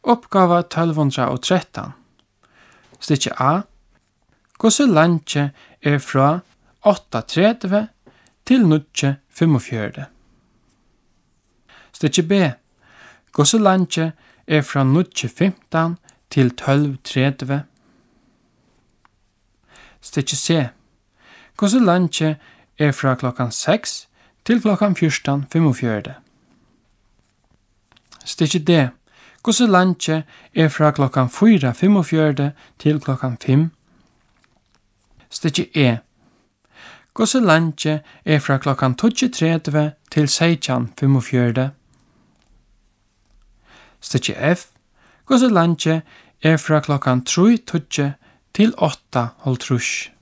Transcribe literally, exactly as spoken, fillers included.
Uppgava tolv tretton. Stikki A. Hvordan lange er fra åtta tretti til nio fyrtiofyra? Stikki B. Hvordan lange er fra nio fimtan til tolv tretti? Stikki C. Hvordan lange er fra klokkan seks til klokkan fjúrtan fimmogfjøruti? Stikki D. Hvordan lange er fra klokkan fýra fimmogfjøruti til klokkan fimm? Stikki E. Hvordan lange er fra klokkan tíggju tretti til seytjan fimmogfjøruti? Stikki F. Hvordan lange er fra klokkan trý tíggju til átta hálvtrýss?